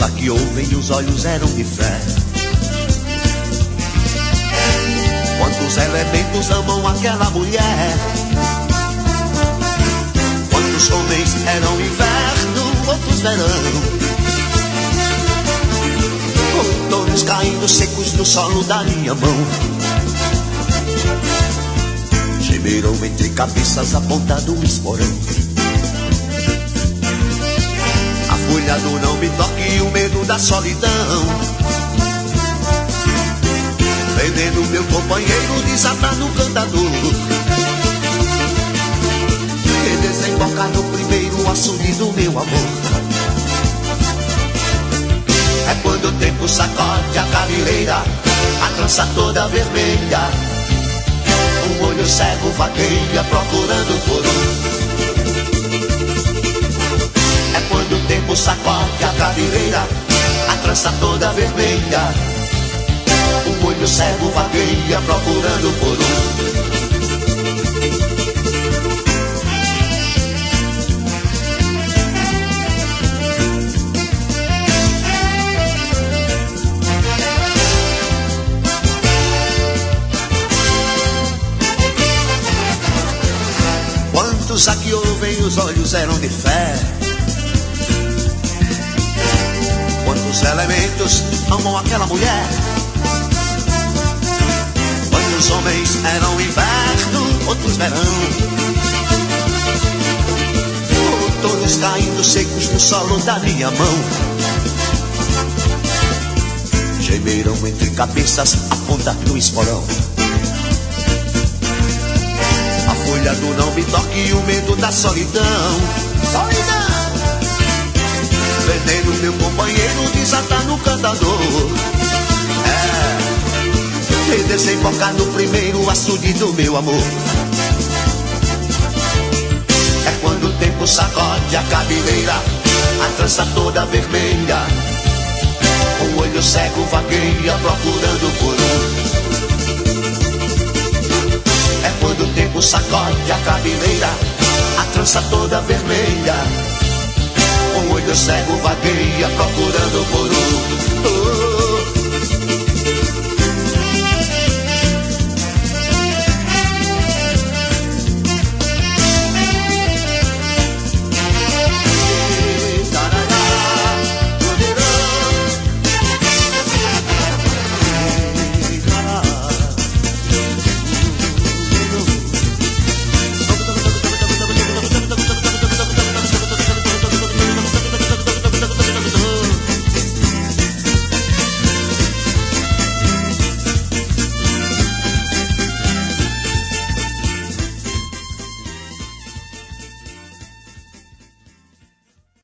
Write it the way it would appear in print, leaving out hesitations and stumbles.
a que ouvem e os olhos eram de fé. Quantos elementos amam aquela mulher? Quantos homens eram inverno, outros verão? Outonos caindo secos no solo da minha mão. Gemeram entre cabeças a ponta do esporão. A folha do não me toque e o medo da solidão. Vendendo meu companheiro desatar no cantador. E desembocar no primeiro açude do meu amor. É quando o tempo sacode a cabeleira, a trança toda vermelha. Um olho cego vagueia procurando por um. É quando o tempo sacode a cabeleira, a trança toda vermelha. Um olho cego vagueia procurando por um. Quantos a que ouvem os olhos eram de fé? Quantos elementos amam aquela mulher? Quantos homens eram inverno, outros verão? Outonos caindo secos no solo da minha mão. Gemeram entre cabeças a ponta do esporão. A folha do não me toque e o medo da solidão. Solidão! Vendendo meu companheiro desatar no cantador. E desembocar no primeiro açude do meu amor. É quando o tempo sacode a cabeleira, a trança toda vermelha. O olho cego vagueia procurando por um. É quando o tempo sacode a cabeleira, a trança toda vermelha. O olho cego vagueia procurando por um.